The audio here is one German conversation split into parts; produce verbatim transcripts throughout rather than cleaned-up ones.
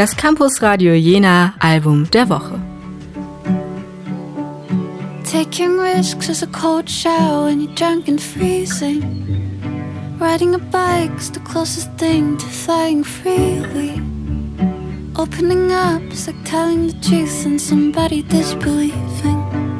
Das Campus Radio Jena Album der Woche. Taking risks is a cold shower when you're drunk and freezing. Riding a bike's the closest thing to flying freely. Opening up is like telling the truth and somebody disbelieving.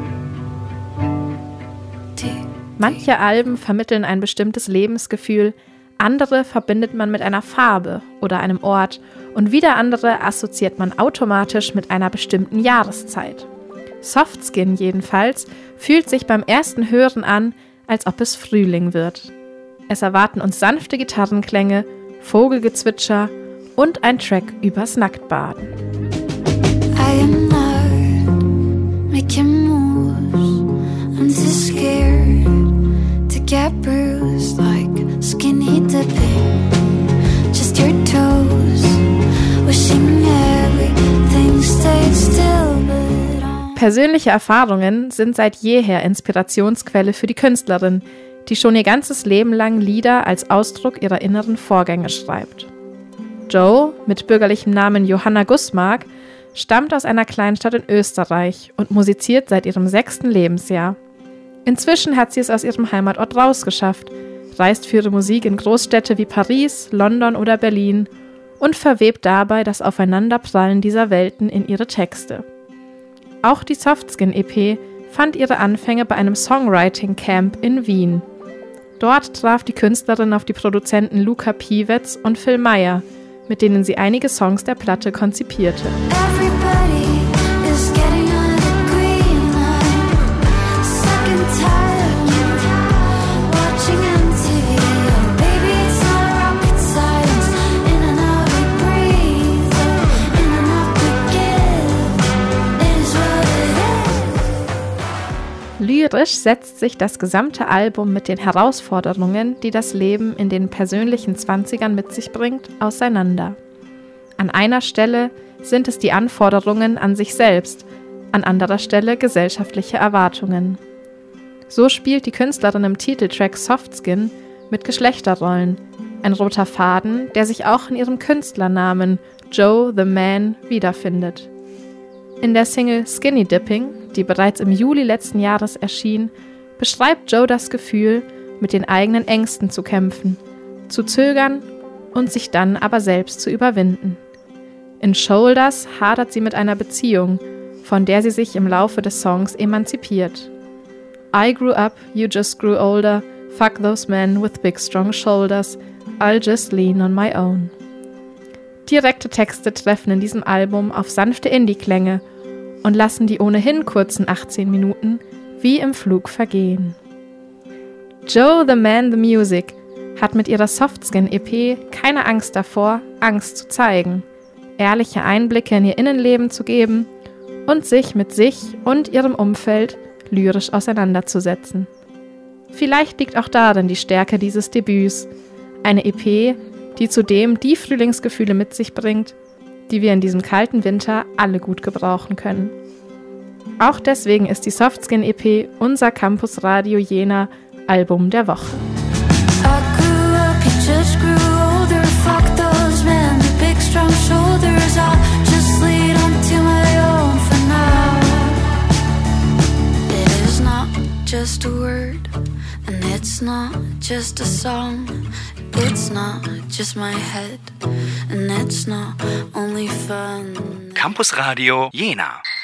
Manche Alben vermitteln ein bestimmtes Lebensgefühl, andere verbindet man mit einer Farbe oder einem Ort und wieder andere assoziiert man automatisch mit einer bestimmten Jahreszeit. Softskin jedenfalls fühlt sich beim ersten Hören an, als ob es Frühling wird. Es erwarten uns sanfte Gitarrenklänge, Vogelgezwitscher und ein Track übers Nacktbaden. I am not making moves. I'm too scared to get bruised like skinny dipping. Just your toes, wishing everything stayed still, but I'm... Persönliche Erfahrungen sind seit jeher Inspirationsquelle für die Künstlerin, die schon ihr ganzes Leben lang Lieder als Ausdruck ihrer inneren Vorgänge schreibt. Jo, mit bürgerlichem Namen Johanna Gussmark, stammt aus einer Kleinstadt in Österreich und musiziert seit ihrem sechsten Lebensjahr. Inzwischen hat sie es aus ihrem Heimatort rausgeschafft, reist für ihre Musik in Großstädte wie Paris, London oder Berlin und verwebt dabei das Aufeinanderprallen dieser Welten in ihre Texte. Auch die Softskin-E P fand ihre Anfänge bei einem Songwriting-Camp in Wien. Dort traf die Künstlerin auf die Produzenten Luca Piewetz und Phil Meyer, mit denen sie einige Songs der Platte konzipierte. Lyrisch setzt sich das gesamte Album mit den Herausforderungen, die das Leben in den persönlichen Zwanzigern mit sich bringt, auseinander. An einer Stelle sind es die Anforderungen an sich selbst, an anderer Stelle gesellschaftliche Erwartungen. So spielt die Künstlerin im Titeltrack Softskin mit Geschlechterrollen, ein roter Faden, der sich auch in ihrem Künstlernamen Joe the Man wiederfindet. In der Single Skinny Dipping, die bereits im Juli letzten Jahres erschien, beschreibt Joe das Gefühl, mit den eigenen Ängsten zu kämpfen, zu zögern und sich dann aber selbst zu überwinden. In Shoulders hadert sie mit einer Beziehung, von der sie sich im Laufe des Songs emanzipiert. I grew up, you just grew older, fuck those men with big strong shoulders, I'll just lean on my own. Direkte Texte treffen in diesem Album auf sanfte Indie-Klänge und lassen die ohnehin kurzen achtzehn Minuten wie im Flug vergehen. Joe the Man the Music hat mit ihrer Softskin-E P keine Angst davor, Angst zu zeigen, ehrliche Einblicke in ihr Innenleben zu geben und sich mit sich und ihrem Umfeld lyrisch auseinanderzusetzen. Vielleicht liegt auch darin die Stärke dieses Debüts, eine E P, die zudem die Frühlingsgefühle mit sich bringt, die wir in diesem kalten Winter alle gut gebrauchen können. Auch deswegen ist die Softskin-E P unser Campus Radio Jena Album der Woche. Just a word, and it's not just a song. It's not just my head, and it's not only fun. Campus Radio Jena.